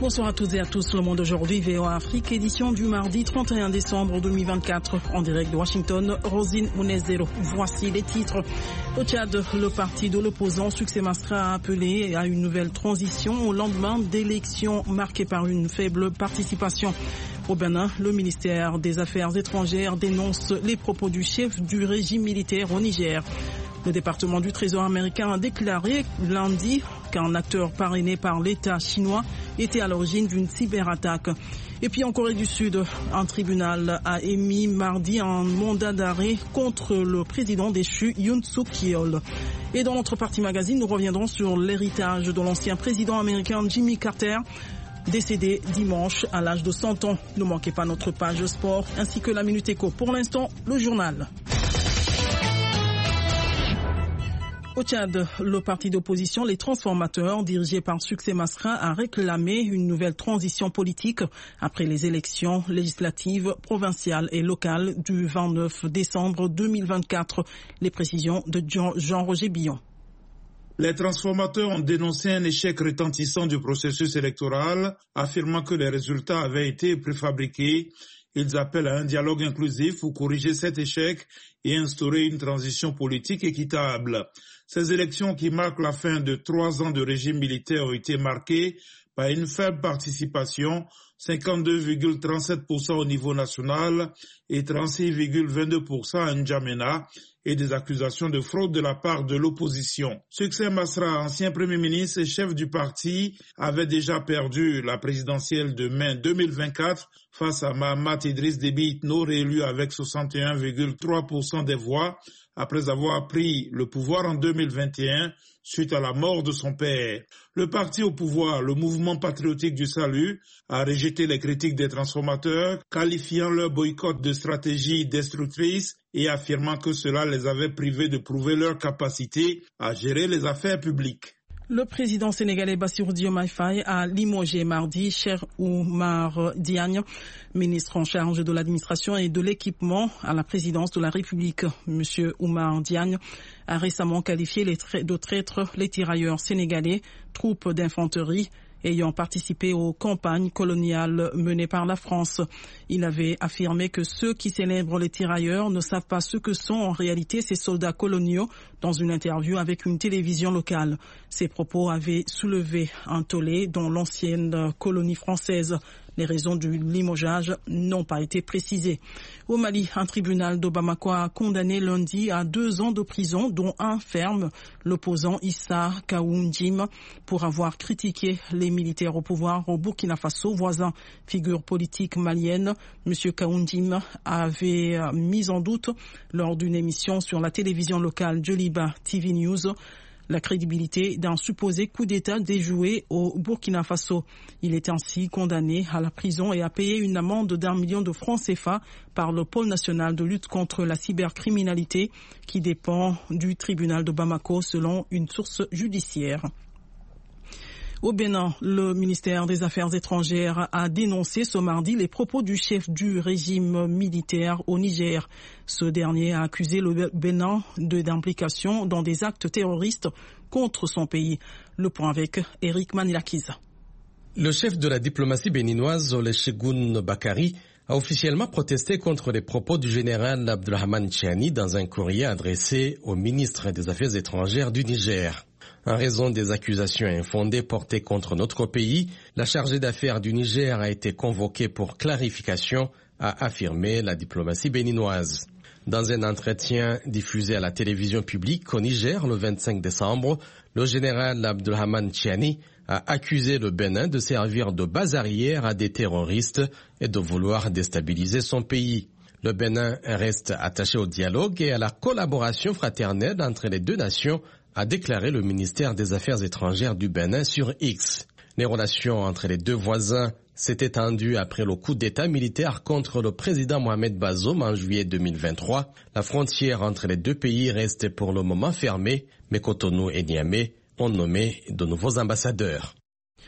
Bonsoir à toutes et à tous. Le Monde aujourd'hui, VOA Afrique, édition du mardi 31 décembre 2024. En direct de Washington, Rosine Mounezero. Voici les titres. Au Tchad, le parti de l'opposant Succès Masra a appelé à une nouvelle transition au lendemain d'élections marquées par une faible participation. Au Bénin, le ministère des Affaires étrangères dénonce les propos du chef du régime militaire au Niger. Le département du Trésor américain a déclaré lundi qu'un acteur parrainé par l'État chinois était à l'origine d'une cyberattaque. Et puis en Corée du Sud, un tribunal a émis mardi un mandat d'arrêt contre le président déchu Yoon Suk-yeol. Et dans notre partie magazine, nous reviendrons sur l'héritage de l'ancien président américain Jimmy Carter, décédé dimanche à l'âge de 100 ans. Ne manquez pas notre page sport ainsi que la Minute Éco. Pour l'instant, le journal. Au Tchad, le parti d'opposition Les Transformateurs, dirigé par Succès Masra, a réclamé une nouvelle transition politique après les élections législatives, provinciales et locales du 29 décembre 2024. Les précisions de Jean-Roger Billon. Les transformateurs ont dénoncé un échec retentissant du processus électoral, affirmant que les résultats avaient été préfabriqués. Ils appellent à un dialogue inclusif pour corriger cet échec et instaurer une transition politique équitable. Ces élections qui marquent la fin de 3 ans de régime militaire ont été marquées par une faible participation, 52,37% au niveau national et 36,22% à N'Djamena, et des accusations de fraude de la part de l'opposition. Succès Masra, ancien Premier ministre et chef du parti, avait déjà perdu la présidentielle de mai 2024 face à Mahamat Idriss Déby Itno, réélu avec 61,3% des voix après avoir pris le pouvoir en 2021 suite à la mort de son père. Le parti au pouvoir, le Mouvement patriotique du salut, a rejeté les critiques des transformateurs, qualifiant leur boycott de stratégie destructrice et affirmant que cela les avait privés de prouver leur capacité à gérer les affaires publiques. Le président sénégalais Bassirou Diomaye Faye a limogé mardi Cheikh Oumar Diagne, ministre en charge de l'administration et de l'équipement à la présidence de la République. Monsieur Oumar Diagne a récemment qualifié de traîtres les tirailleurs sénégalais, troupes d'infanterie ayant participé aux campagnes coloniales menées par la France. Il avait affirmé que ceux qui célèbrent les tirailleurs ne savent pas ce que sont en réalité ces soldats coloniaux dans une interview avec une télévision locale. Ces propos avaient soulevé un tollé dans l'ancienne colonie française. Les raisons du limogeage n'ont pas été précisées. Au Mali, un tribunal de Bamako a condamné lundi à 2 ans de prison, dont 1 ferme, l'opposant Issa Kaoundjim, pour avoir critiqué les militaires au pouvoir au Burkina Faso, voisin. Figure politique malienne, M. Kaoundjim avait mis en doute, lors d'une émission sur la télévision locale Joliba TV News, la crédibilité d'un supposé coup d'État déjoué au Burkina Faso. Il est ainsi condamné à la prison et a payé une amende d'1 million de francs CFA par le pôle national de lutte contre la cybercriminalité qui dépend du tribunal de Bamako selon une source judiciaire. Au Bénin, le ministère des Affaires étrangères a dénoncé ce mardi les propos du chef du régime militaire au Niger. Ce dernier a accusé le Bénin d'implication dans des actes terroristes contre son pays. Le point avec Eric Manilakiza. Le chef de la diplomatie béninoise, Olusegun Bakari, a officiellement protesté contre les propos du général Abdulrahman Tchiani dans un courrier adressé au ministre des Affaires étrangères du Niger. En raison des accusations infondées portées contre notre pays, la chargée d'affaires du Niger a été convoquée pour clarification, a affirmé la diplomatie béninoise. Dans un entretien diffusé à la télévision publique au Niger le 25 décembre, le général Abdulrahman Tchiani a accusé le Bénin de servir de base arrière à des terroristes et de vouloir déstabiliser son pays. Le Bénin reste attaché au dialogue et à la collaboration fraternelle entre les deux nations, a déclaré le ministère des Affaires étrangères du Bénin sur X. Les relations entre les deux voisins s'étaient tendues après le coup d'État militaire contre le président Mohamed Bazoum en juillet 2023. La frontière entre les deux pays reste pour le moment fermée, mais Cotonou et Niamey ont nommé de nouveaux ambassadeurs.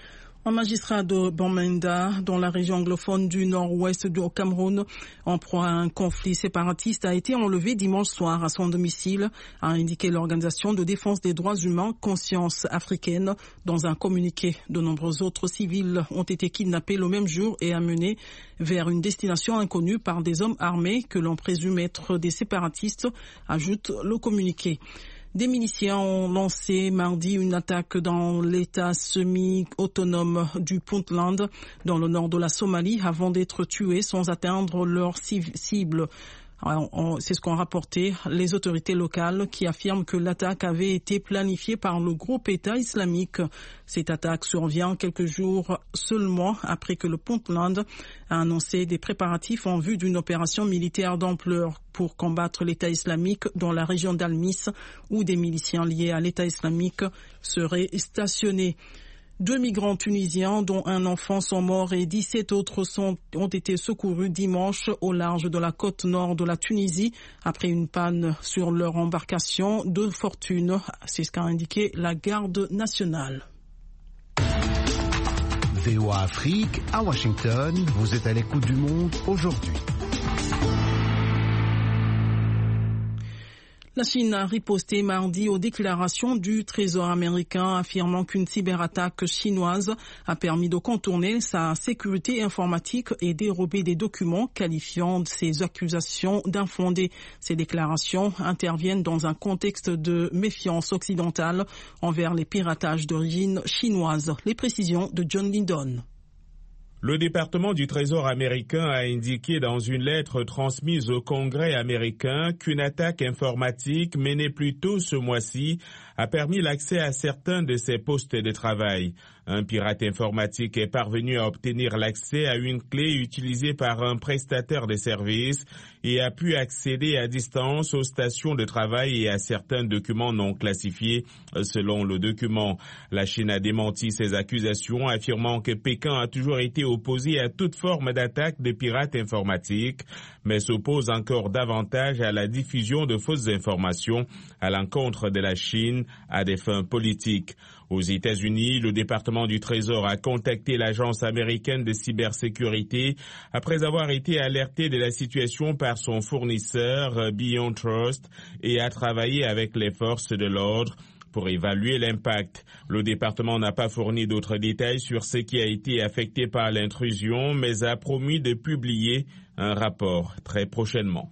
Un magistrat de Bamenda, dans la région anglophone du nord-ouest du Cameroun, en proie à un conflit séparatiste, a été enlevé dimanche soir à son domicile, a indiqué l'Organisation de défense des droits humains Conscience africaine. Dans un communiqué, de nombreux autres civils ont été kidnappés le même jour et amenés vers une destination inconnue par des hommes armés que l'on présume être des séparatistes, ajoute le communiqué. Des miliciens ont lancé mardi une attaque dans l'état semi-autonome du Puntland, dans le nord de la Somalie, avant d'être tués sans atteindre leur cible. C'est ce qu'ont rapporté les autorités locales qui affirment que l'attaque avait été planifiée par le groupe État islamique. Cette attaque survient quelques jours seulement après que le Puntland a annoncé des préparatifs en vue d'une opération militaire d'ampleur pour combattre l'État islamique dans la région d'Al-Mis, où des miliciens liés à l'État islamique seraient stationnés. 2 migrants tunisiens, dont un enfant, sont morts et 17 autres ont été secourus dimanche au large de la côte nord de la Tunisie après une panne sur leur embarcation de fortune. C'est ce qu'a indiqué la garde nationale. VOA Afrique, à Washington, vous êtes à l'écoute du monde aujourd'hui. La Chine a riposté mardi aux déclarations du Trésor américain affirmant qu'une cyberattaque chinoise a permis de contourner sa sécurité informatique et dérober des documents, qualifiant ces accusations d'infondées. Ces déclarations interviennent dans un contexte de méfiance occidentale envers les piratages d'origine chinoise. Les précisions de John Lindon. Le département du Trésor américain a indiqué dans une lettre transmise au Congrès américain qu'une attaque informatique menée plus tôt ce mois-ci a permis l'accès à certains de ses postes de travail. Un pirate informatique est parvenu à obtenir l'accès à une clé utilisée par un prestataire de services et a pu accéder à distance aux stations de travail et à certains documents non classifiés. Selon le document, la Chine a démenti ces accusations, affirmant que Pékin a toujours été opposé à toute forme d'attaque de pirates informatiques, mais s'oppose encore davantage à la diffusion de fausses informations à l'encontre de la Chine à des fins politiques. Aux États-Unis, le département du Trésor a contacté l'agence américaine de cybersécurité après avoir été alerté de la situation par son fournisseur Beyond Trust et a travaillé avec les forces de l'ordre pour évaluer l'impact. Le département n'a pas fourni d'autres détails sur ce qui a été affecté par l'intrusion, mais a promis de publier un rapport très prochainement.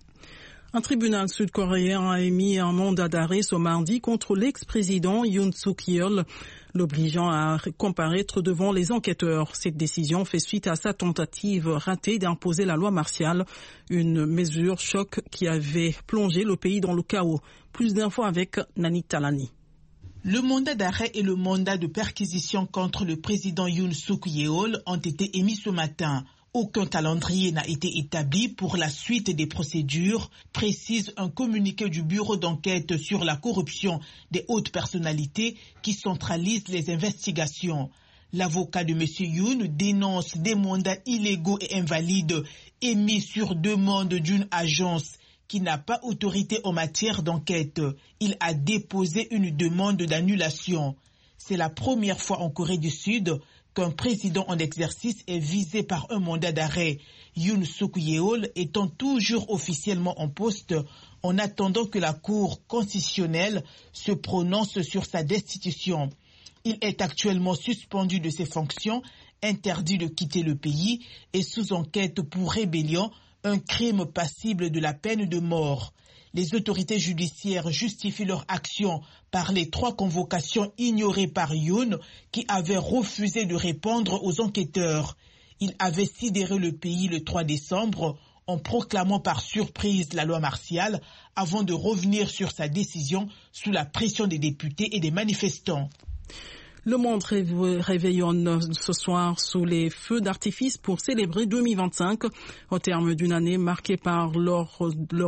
Un tribunal sud-coréen a émis un mandat d'arrêt ce mardi contre l'ex-président Yoon Suk-yeol, l'obligeant à comparaître devant les enquêteurs. Cette décision fait suite à sa tentative ratée d'imposer la loi martiale, une mesure choc qui avait plongé le pays dans le chaos. Plus d'infos avec Nani Talani. Le mandat d'arrêt et le mandat de perquisition contre le président Yoon Suk-yeol ont été émis ce matin. Aucun calendrier n'a été établi pour la suite des procédures, précise un communiqué du bureau d'enquête sur la corruption des hautes personnalités qui centralise les investigations. L'avocat de M. Yoon dénonce des mandats illégaux et invalides émis sur demande d'une agence qui n'a pas autorité en matière d'enquête. Il a déposé une demande d'annulation. C'est la première fois en Corée du Sud qu'un président en exercice est visé par un mandat d'arrêt, Yoon Suk-yeol étant toujours officiellement en poste en attendant que la Cour constitutionnelle se prononce sur sa destitution. Il est actuellement suspendu de ses fonctions, interdit de quitter le pays et sous enquête pour rébellion, un crime passible de la peine de mort. Les autorités judiciaires justifient leur action par les 3 convocations ignorées par Yoon, qui avait refusé de répondre aux enquêteurs. Il avait sidéré le pays le 3 décembre en proclamant par surprise la loi martiale avant de revenir sur sa décision sous la pression des députés et des manifestants. Le monde réveillonne ce soir sous les feux d'artifice pour célébrer 2025 au terme d'une année marquée par l'or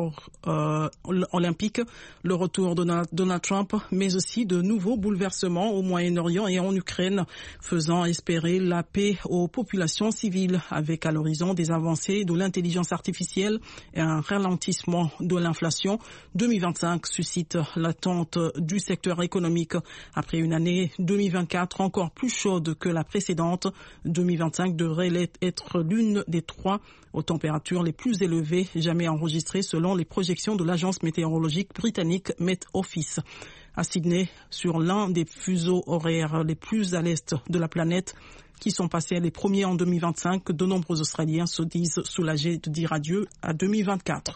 olympique, le retour de Donald Trump, mais aussi de nouveaux bouleversements au Moyen-Orient et en Ukraine, faisant espérer la paix aux populations civiles avec à l'horizon des avancées de l'intelligence artificielle et un ralentissement de l'inflation. 2025 suscite l'attente du secteur économique après une année 2024 2024 encore plus chaude que la précédente. 2025 devrait être l'une des 3 aux températures les plus élevées jamais enregistrées selon les projections de l'agence météorologique britannique Met Office. À Sydney, sur l'un des fuseaux horaires les plus à l'est de la planète, qui sont passés les premiers en 2025, de nombreux Australiens se disent soulagés de dire adieu à 2024.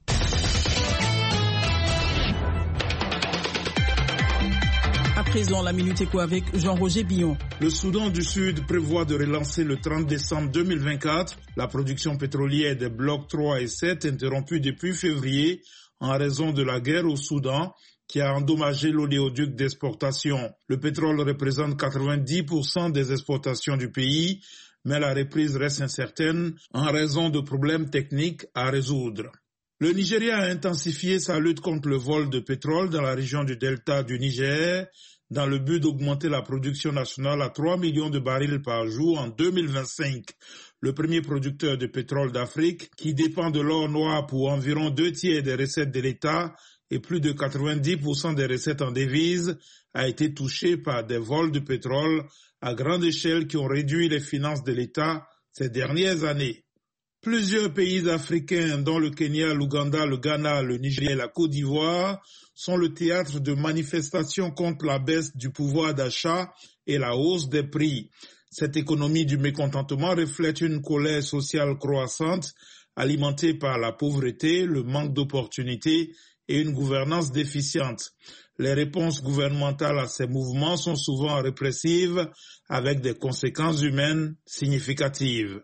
À présent, la Minute Éco avec Jean-Roger Billon. Le Soudan du Sud prévoit de relancer le 30 décembre 2024 la production pétrolière des blocs 3 et 7 interrompus depuis février en raison de la guerre au Soudan qui a endommagé l'oléoduc d'exportation. Le pétrole représente 90% des exportations du pays, mais la reprise reste incertaine en raison de problèmes techniques à résoudre. Le Nigeria a intensifié sa lutte contre le vol de pétrole dans la région du delta du Niger dans le but d'augmenter la production nationale à 3 millions de barils par jour en 2025. Le premier producteur de pétrole d'Afrique, qui dépend de l'or noir pour environ 2/3 des recettes de l'État et plus de 90% des recettes en devises, a été touché par des vols de pétrole à grande échelle qui ont réduit les finances de l'État ces dernières années. Plusieurs pays africains, dont le Kenya, l'Ouganda, le Ghana, le Nigeria et la Côte d'Ivoire, sont le théâtre de manifestations contre la baisse du pouvoir d'achat et la hausse des prix. Cette économie du mécontentement reflète une colère sociale croissante, alimentée par la pauvreté, le manque d'opportunités et une gouvernance déficiente. Les réponses gouvernementales à ces mouvements sont souvent répressives, avec des conséquences humaines significatives.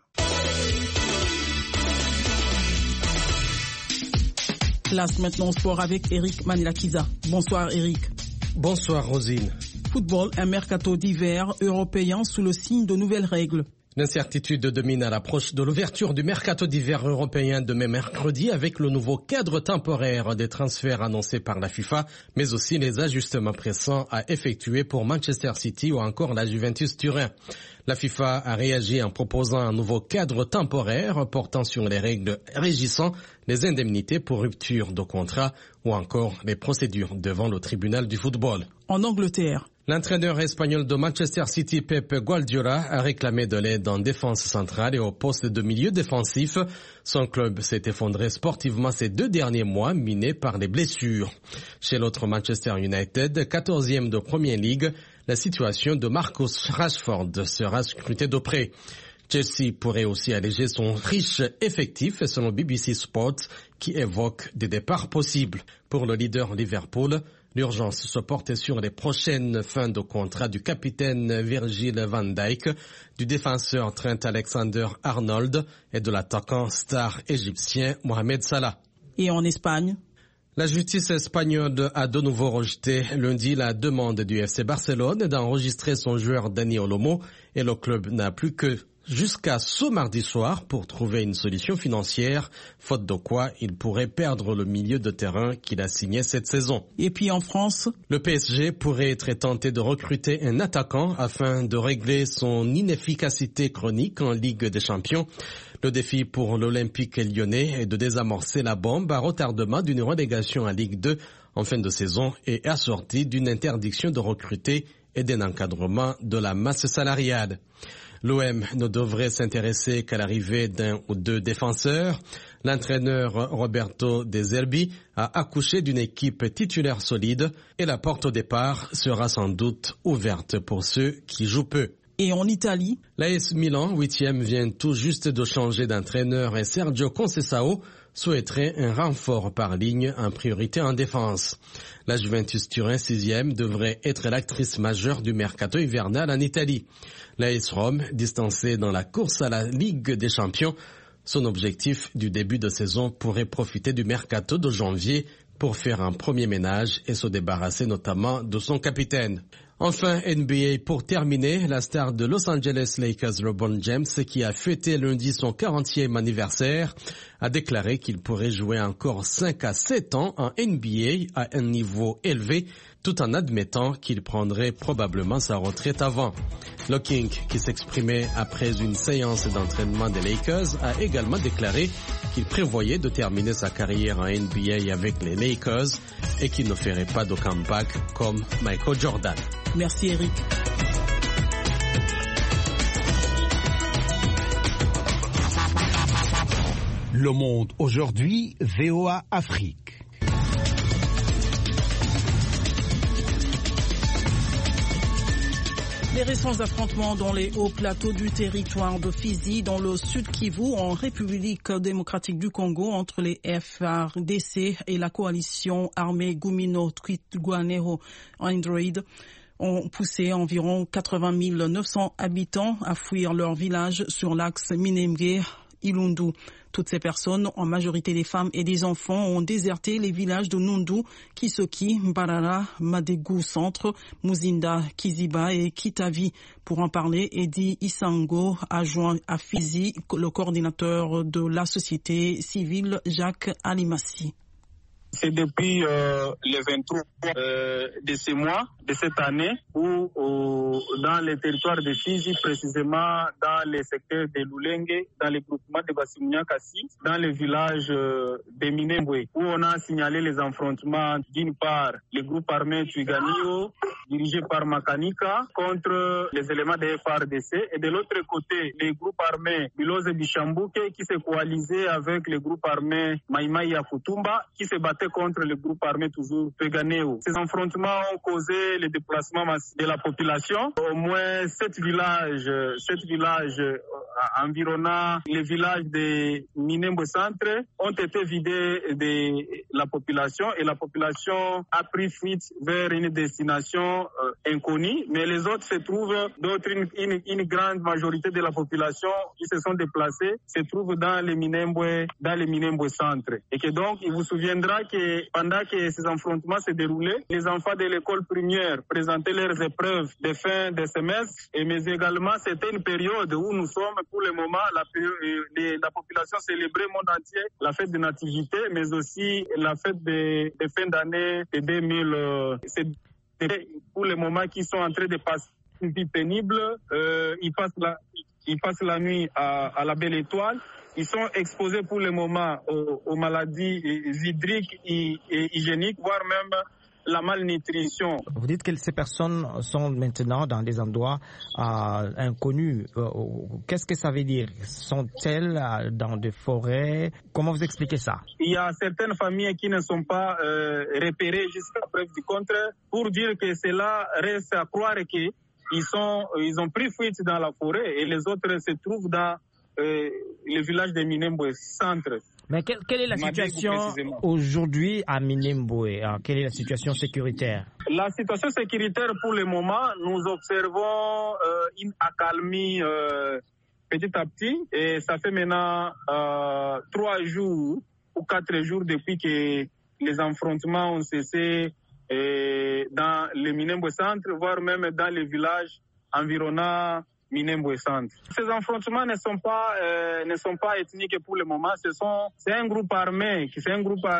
Place maintenant au sport avec Eric Manilakiza. Bonsoir Eric. Bonsoir Rosine. Football, un mercato d'hiver européen sous le signe de nouvelles règles. L'incertitude domine à l'approche de l'ouverture du mercato d'hiver européen demain mercredi avec le nouveau cadre temporaire des transferts annoncés par la FIFA, mais aussi les ajustements pressants à effectuer pour Manchester City ou encore la Juventus Turin. La FIFA a réagi en proposant un nouveau cadre temporaire portant sur les règles régissant les indemnités pour rupture de contrat ou encore les procédures devant le tribunal du football. En Angleterre, l'entraîneur espagnol de Manchester City, Pep Guardiola, a réclamé de l'aide en défense centrale et au poste de milieu défensif. Son club s'est effondré sportivement ces 2 derniers mois, miné par les blessures. Chez l'autre Manchester United, 14e de Premier League, la situation de Marcus Rashford sera scrutée de près. Chelsea pourrait aussi alléger son riche effectif selon BBC Sport qui évoque des départs possibles. Pour le leader Liverpool, l'urgence se porte sur les prochaines fins de contrat du capitaine Virgil van Dijk, du défenseur Trent Alexander-Arnold et de l'attaquant star égyptien Mohamed Salah. Et en Espagne, la justice espagnole a de nouveau rejeté lundi la demande du FC Barcelone d'enregistrer son joueur Dani Olmo et le club n'a plus que jusqu'à ce mardi soir pour trouver une solution financière, faute de quoi il pourrait perdre le milieu de terrain qu'il a signé cette saison. Et puis en France, le PSG pourrait être tenté de recruter un attaquant afin de régler son inefficacité chronique en Ligue des Champions. Le défi pour l'Olympique lyonnais est de désamorcer la bombe à retardement d'une relégation à Ligue 2 en fin de saison et assortie d'une interdiction de recruter et d'un encadrement de la masse salariale. L'OM ne devrait s'intéresser qu'à l'arrivée d'un ou 2 défenseurs. L'entraîneur Roberto De Zerbi a accouché d'une équipe titulaire solide et la porte au départ sera sans doute ouverte pour ceux qui jouent peu. Et en Italie, l'AS Milan, 8e, vient tout juste de changer d'entraîneur et Sergio Conceição souhaiterait un renfort par ligne en priorité en défense. La Juventus Turin, 6e, devrait être l'actrice majeure du mercato hivernal en Italie. L'AS Rome, distancée dans la course à la Ligue des Champions, son objectif du début de saison pourrait profiter du mercato de janvier pour faire un premier ménage et se débarrasser notamment de son capitaine. Enfin, NBA pour terminer, la star de Los Angeles Lakers, LeBron James, qui a fêté lundi son 40e anniversaire, a déclaré qu'il pourrait jouer encore 5 à 7 ans en NBA à un niveau élevé, tout en admettant qu'il prendrait probablement sa retraite avant. Le King, qui s'exprimait après une séance d'entraînement des Lakers, a également déclaré qu'il prévoyait de terminer sa carrière en NBA avec les Lakers et qu'il ne ferait pas de comeback comme Michael Jordan. Merci Eric. Le Monde aujourd'hui, VOA Afrique. Les récents affrontements dans les hauts plateaux du territoire de Fizi, dans le sud Kivu, en République démocratique du Congo, entre les FARDC et la coalition armée Gumino-Twitwaneho Android, ont poussé environ 80 900 habitants à fuir leur village sur l'axe Minembwe-Ilundu. Toutes ces personnes, en majorité des femmes et des enfants, ont déserté les villages de Nundu, Kisoki, Mbarara, Madegu Centre, Muzinda, Kiziba et Kitavi. Pour en parler, Edi Isango a joint à Fizi le coordinateur de la société civile, Jacques Alimassi. C'est depuis le 23 de ce mois, de cette année, où dans les territoires de Fizi, précisément dans les secteurs de Lulenge, dans les groupements de Bassimiakassi, dans les villages de Minembwe, où on a signalé les affrontements d'une part les groupes armés Twiganio, dirigés par Makanika, contre les éléments des FARDC, et de l'autre côté, les groupes armés Biloze Bichambuke, qui s'est coalisé avec les groupes armés Maïmaï Yakutumba, qui se battaient contre le groupe armé toujours Twiganeo. Ces affrontements ont causé le déplacement de la population. Au moins 7 villages environnant les villages de Minembwe Centre ont été vidés de la population et la population a pris fuite vers une destination inconnue. Mais les autres se trouvent, une grande majorité de la population qui se sont déplacés se trouvent dans les Minembwe Centre. Et que donc, il vous souviendra que pendant que ces affrontements se déroulaient, les enfants de l'école primaire présentaient leurs épreuves de fin de semestre, mais également c'était une période où nous sommes pour le moment, la population célébrait le monde entier la fête de nativité, mais aussi la fête de fin d'année de 2000. C'est pour le moment qui sont en train de passer une vie pénible. Ils passent la nuit à la Belle Étoile. Ils sont exposés pour le moment aux maladies hydriques et hygiéniques, voire même la malnutrition. Vous dites que ces personnes sont maintenant dans des endroits inconnus. Qu'est-ce que ça veut dire? Sont-elles dans des forêts? Comment vous expliquez ça? Il y a certaines familles qui ne sont pas repérées jusqu'à preuve du contraire. Pour dire que cela reste à croire qu'ils ont pris fuite dans la forêt et les autres se trouvent dans le village de Minembwe Centre. Mais quelle est la situation aujourd'hui à Minembwe? Quelle est la situation sécuritaire? La situation sécuritaire pour le moment, nous observons une accalmie petit à petit et ça fait maintenant 3 jours ou 4 jours depuis que les affrontements ont cessé dans le Minembwe Centre, voire même dans les villages environnants Minembwe Centre. Ces affrontements ne sont pas ethniques pour le moment. C'est un groupe armé qui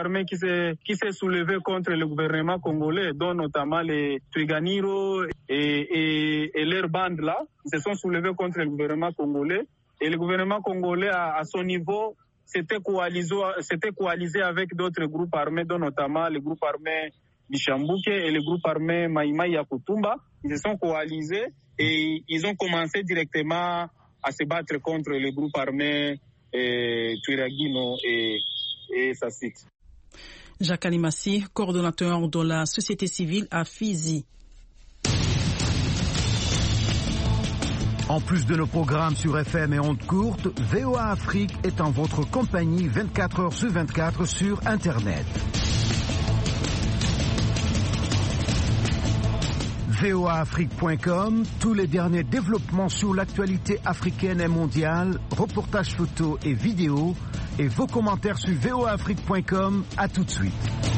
s'est soulevé contre le gouvernement congolais, dont notamment les Twiganiro et leurs bandes là. Ils se sont soulevés contre le gouvernement congolais et le gouvernement congolais à son niveau s'était coalisé avec d'autres groupes armés, dont notamment le groupe armé Bichambuke et le groupe armé Maïmaï Yakutumba. Ils se sont coalisés et ils ont commencé directement à se battre contre les groupes armés Twiragino et Sassit. Jacques Alimassi, coordonnateur de la société civile à Fizi. En plus de nos programmes sur FM et ondes courtes, VOA Afrique est en votre compagnie 24 heures sur 24 sur Internet. voaafrique.com, tous les derniers développements sur l'actualité africaine et mondiale, reportages photos et vidéos, et vos commentaires sur voaafrique.com. À tout de suite.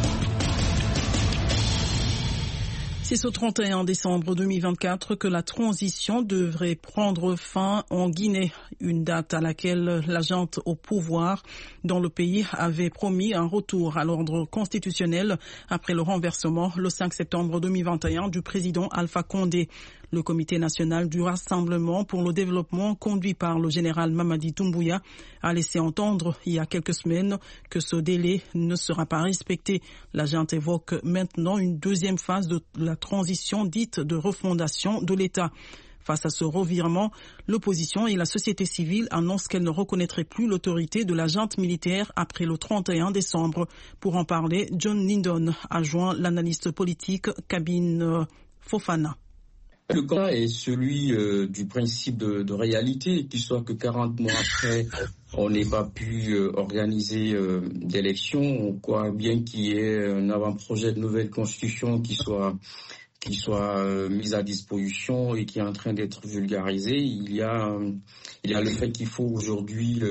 C'est au 31 décembre 2024 que la transition devrait prendre fin en Guinée, une date à laquelle la junte au pouvoir dans le pays avait promis un retour à l'ordre constitutionnel après le renversement le 5 septembre 2021 du président Alpha Condé. Le Comité national du Rassemblement pour le développement, conduit par le général Mamadi Doumbouya, a laissé entendre il y a quelques semaines que ce délai ne sera pas respecté. La junte évoque maintenant une deuxième phase de la transition dite de refondation de l'État. Face à ce revirement, l'opposition et la société civile annoncent qu'elle ne reconnaîtrait plus l'autorité de la junte militaire après le 31 décembre. Pour en parler, John Lindon a joint l'analyste politique Kabin Fofana. Le cas est celui du principe de réalité, qu'il soit que 40 mois après, on n'ait pas pu organiser d'élections, quoi, bien qu'il y ait un avant-projet de nouvelle constitution qui soit mise à disposition et qui est en train d'être vulgarisé. Il y a le fait qu'il faut aujourd'hui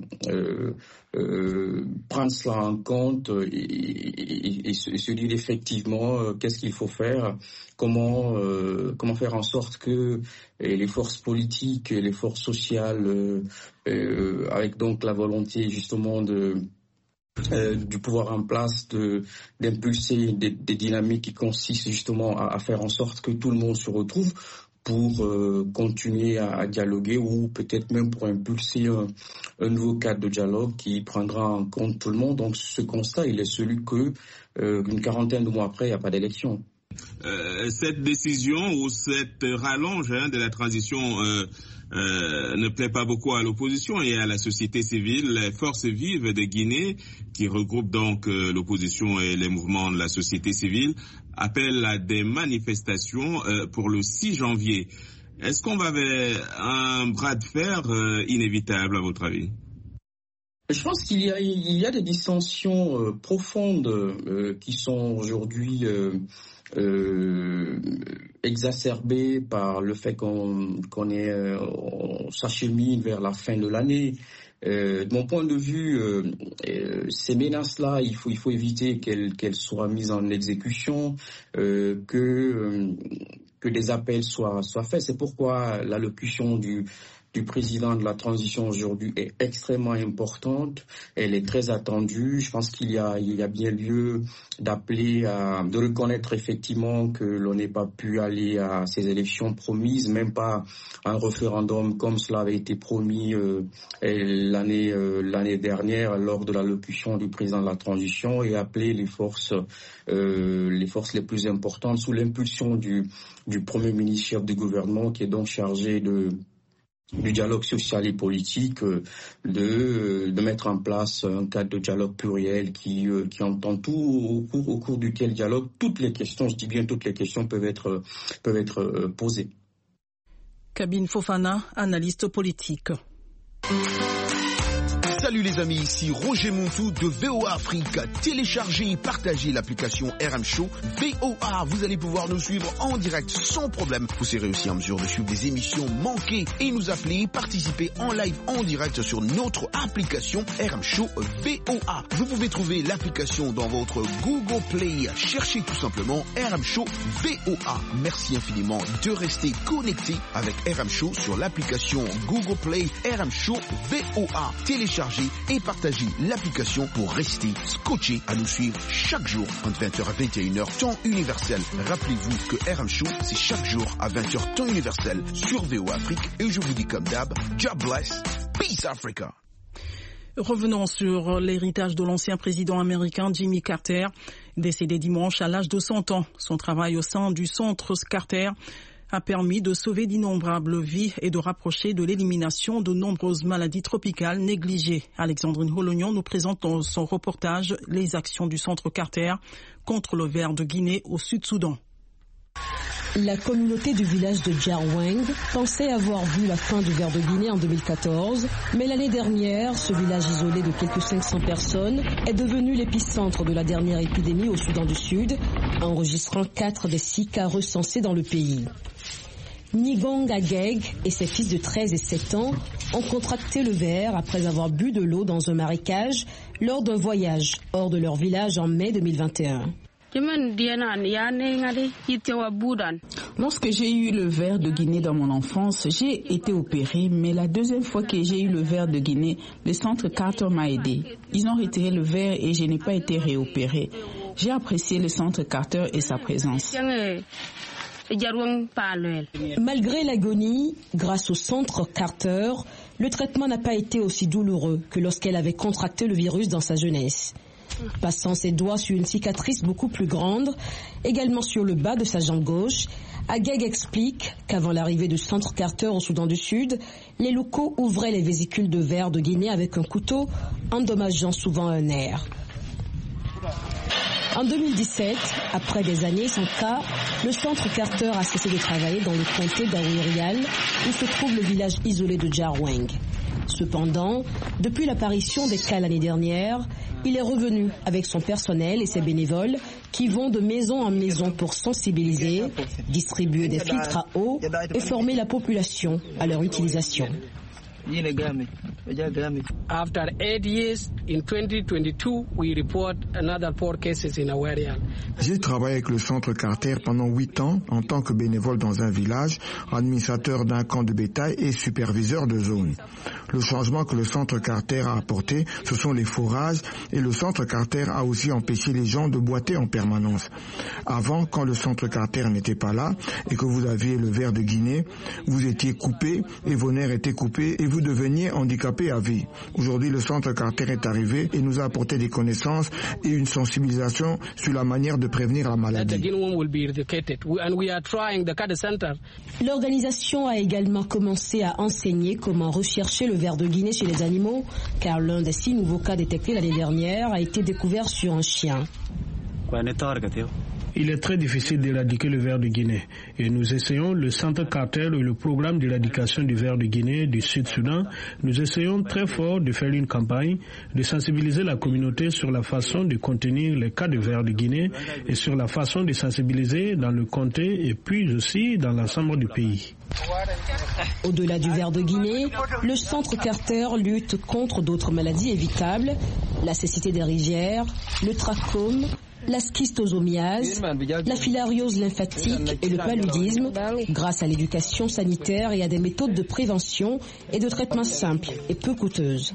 prendre cela en compte et se dire effectivement qu'est-ce qu'il faut faire, comment faire en sorte que les forces politiques et les forces sociales, avec donc la volonté justement du pouvoir en place d'impulser des dynamiques qui consistent justement à faire en sorte que tout le monde se retrouve pour continuer à dialoguer ou peut-être même pour impulser un nouveau cadre de dialogue qui prendra en compte tout le monde. Donc ce constat, il est celui que une quarantaine de mois après, il n'y a pas d'élection. Cette décision ou cette rallonge de la transition ne plaît pas beaucoup à l'opposition et à la société civile. Les forces vives de Guinée, qui regroupent donc l'opposition et les mouvements de la société civile, appellent à des manifestations pour le 6 janvier. Est-ce qu'on va vers un bras de fer inévitable à votre avis? Je pense qu'il y a des dissensions profondes qui sont aujourd'hui exacerbées par le fait qu'on s'achemine vers la fin de l'année. De mon point de vue, ces menaces-là, il faut éviter qu'elles soient mises en exécution, que des appels soient faits. C'est pourquoi l'allocution du président de la transition aujourd'hui est extrêmement importante. Elle est très attendue. Je pense qu'il y a bien lieu d'appeler de reconnaître effectivement que l'on n'ait pas pu aller à ces élections promises, même pas un référendum comme cela avait été promis l'année dernière lors de l'allocution du président de la transition, et appeler les forces les plus importantes sous l'impulsion du Premier ministre chef du gouvernement, qui est donc chargé du dialogue social et politique, de mettre en place un cadre de dialogue pluriel qui entend tout, au cours duquel dialogue toutes les questions, je dis bien toutes les questions, peuvent être posées. Kabin Fofana, analyste politique. Salut les amis, ici Roger Montou de VOA Afrique. Téléchargez et partagez l'application RM Show VOA. Vous allez pouvoir nous suivre en direct sans problème. Vous serez aussi en mesure de suivre des émissions manquées et nous appeler, participer en live en direct sur notre application RM Show VOA. Vous pouvez trouver l'application dans votre Google Play. Cherchez tout simplement RM Show VOA. Merci infiniment de rester connecté avec RM Show sur l'application Google Play RM Show VOA. Téléchargez et partagez l'application pour rester scotché à nous suivre chaque jour entre 20h à 21h temps universel. Rappelez-vous que RM Show, c'est chaque jour à 20h temps universel sur VOA Afrique. Et je vous dis comme d'hab, God bless, peace Africa. Revenons sur l'héritage de l'ancien président américain Jimmy Carter, décédé dimanche à l'âge de 100 ans. Son travail au sein du centre Carter a permis de sauver d'innombrables vies et de rapprocher de l'élimination de nombreuses maladies tropicales négligées. Alexandrine Holognon nous présente dans son reportage les actions du centre Carter contre le ver de Guinée au Sud-Soudan. La communauté du village de Djarweng pensait avoir vu la fin du ver de Guinée en 2014, mais l'année dernière, ce village isolé de quelques 500 personnes est devenu l'épicentre de la dernière épidémie au Soudan du Sud, enregistrant 4 des 6 cas recensés dans le pays. Nigong Ageg et ses fils de 13 et 7 ans ont contracté le ver après avoir bu de l'eau dans un marécage lors d'un voyage hors de leur village en mai 2021. Lorsque j'ai eu le ver de Guinée dans mon enfance, j'ai été opérée, mais la deuxième fois que j'ai eu le ver de Guinée, le centre Carter m'a aidé. Ils ont retiré le ver et je n'ai pas été réopérée. J'ai apprécié le centre Carter et sa présence. Malgré l'agonie, grâce au centre Carter, le traitement n'a pas été aussi douloureux que lorsqu'elle avait contracté le virus dans sa jeunesse. Passant ses doigts sur une cicatrice beaucoup plus grande, également sur le bas de sa jambe gauche, Ageg explique qu'avant l'arrivée du centre Carter au Soudan du Sud, les locaux ouvraient les vésicules de verre de Guinée avec un couteau, endommageant souvent un nerf. En 2017, après des années sans cas, le centre Carter a cessé de travailler dans le comté d'Aouirial, où se trouve le village isolé de Djarweng. Cependant, depuis l'apparition des cas l'année dernière, il est revenu avec son personnel et ses bénévoles qui vont de maison en maison pour sensibiliser, distribuer des filtres à eau et former la population à leur utilisation. After 8 years, in 2022, we report another 4 cases in Aouirial. J'ai travaillé avec le centre Carter pendant 8 ans en tant que bénévole dans un village, administrateur d'un camp de bétail et superviseur de zone. Le changement que le centre Carter a apporté, ce sont les forages, et le centre Carter a aussi empêché les gens de boiter en permanence. Avant, quand le centre Carter n'était pas là et que vous aviez le ver de Guinée, vous étiez coupé et vos nerfs étaient coupés et vous deveniez handicapé à vie. Aujourd'hui, le centre Carter est arrivé et nous a apporté des connaissances et une sensibilisation sur la manière de prévenir la maladie. L'organisation a également commencé à enseigner comment rechercher le ver de Guinée chez les animaux, car l'un des 6 nouveaux cas détectés l'année dernière a été découvert sur un chien. Il est très difficile d'éradiquer le ver de Guinée et nous essayons, le Centre Carter et le programme d'éradication du ver de Guinée du Sud-Soudan, nous essayons très fort de faire une campagne, de sensibiliser la communauté sur la façon de contenir les cas de ver de Guinée et sur la façon de sensibiliser dans le comté et puis aussi dans l'ensemble du pays. Au-delà du ver de Guinée, le Centre Carter lutte contre d'autres maladies évitables, la cécité des rivières, le trachome, la schistosomiase, la filariose lymphatique et le paludisme, grâce à l'éducation sanitaire et à des méthodes de prévention et de traitement simples et peu coûteuses.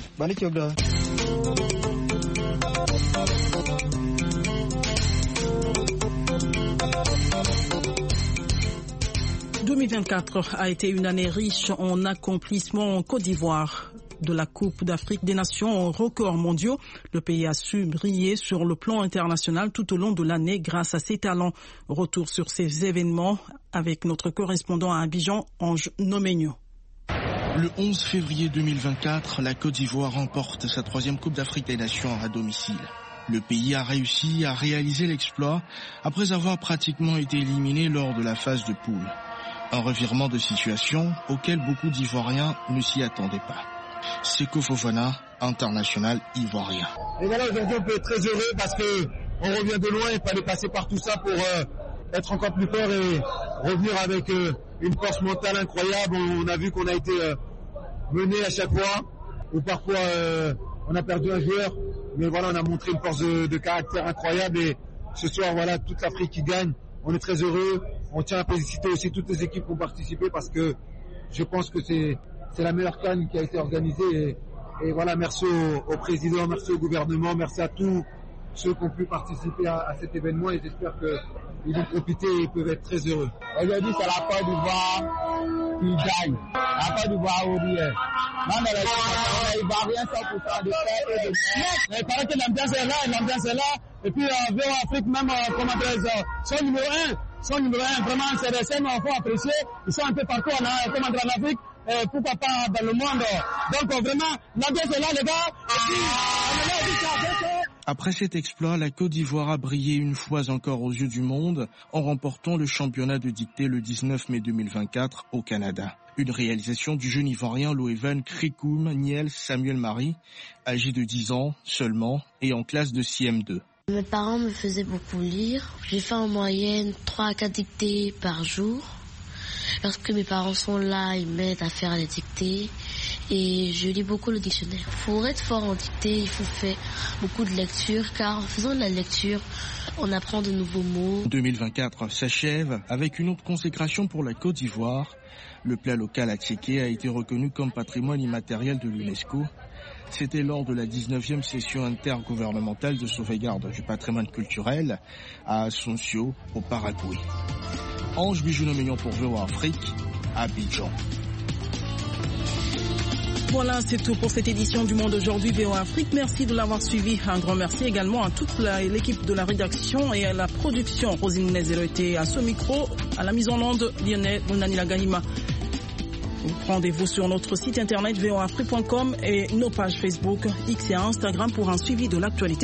2024 a été une année riche en accomplissements en Côte d'Ivoire. De la Coupe d'Afrique des Nations aux records mondiaux, le pays a su briller sur le plan international tout au long de l'année grâce à ses talents. Retour sur ces événements avec notre correspondant à Abidjan, Ange Noménio. Le 11 février 2024, la Côte d'Ivoire remporte sa 3e Coupe d'Afrique des Nations à domicile. Le pays a réussi à réaliser l'exploit après avoir pratiquement été éliminé lors de la phase de poule. Un revirement de situation auquel beaucoup d'Ivoiriens ne s'y attendaient pas. Seko Fofana, international ivoirien. Et voilà, aujourd'hui on peut être très heureux parce que on revient de loin, il fallait passer par tout ça pour être encore plus fort et revenir avec une force mentale incroyable. On a vu qu'on a été mené à chaque fois, ou parfois on a perdu un joueur, mais voilà, on a montré une force de caractère incroyable et ce soir voilà, toute l'Afrique qui gagne. On est très heureux, on tient à féliciter aussi toutes les équipes qui ont participé parce que je pense que c'est la meilleure CAN qui a été organisée et voilà, merci au président, merci au gouvernement, merci à tous ceux qui ont pu participer à cet événement et j'espère qu'ils vont profiter et peuvent être très heureux. Aujourd'hui, c'est la Côte d'Ivoire qui gagne. La Côte d'Ivoire aujourd'hui. Même les Ivoiriens 100% de paix et de paix. Mais il paraît que l'ambiance est là, Et puis, VO Afrique, même, son numéro 1, vraiment, c'est des scènes qu'il faut apprécier. Ils sont un peu partout en Afrique. Pourquoi pas dans le monde. Donc vraiment, l'ambiance est là, les gars. Après cet exploit, la Côte d'Ivoire a brillé une fois encore aux yeux du monde en remportant le championnat de dictée le 19 mai 2024 au Canada. Une réalisation du jeune Ivoirien Loeven Krikoum Niel Samuel Marie, âgé de 10 ans seulement et en classe de CM2. Mes parents me faisaient beaucoup lire. J'ai fait en moyenne 3 à 4 dictées par jour. Lorsque mes parents sont là, ils m'aident à faire les dictées et je lis beaucoup le dictionnaire. Pour être fort en dictée, il faut faire beaucoup de lecture car en faisant de la lecture, on apprend de nouveaux mots. 2024 s'achève avec une autre consécration pour la Côte d'Ivoire. Le plat local attiéké a été reconnu comme patrimoine immatériel de l'UNESCO. C'était lors de la 19e session intergouvernementale de sauvegarde du patrimoine culturel à Asunción, au Paraguay. Ange Noménio pour VO Afrique, Abidjan. Voilà, c'est tout pour cette édition du Monde aujourd'hui VOA Afrique. Merci de l'avoir suivi. Un grand merci également à toute l'équipe de la rédaction et à la production. Rosine Nezero était à ce micro, à la mise en onde Lionel Nanila Gahima. Rendez-vous sur notre site internet voaafrique.com et nos pages Facebook, X et Instagram pour un suivi de l'actualité.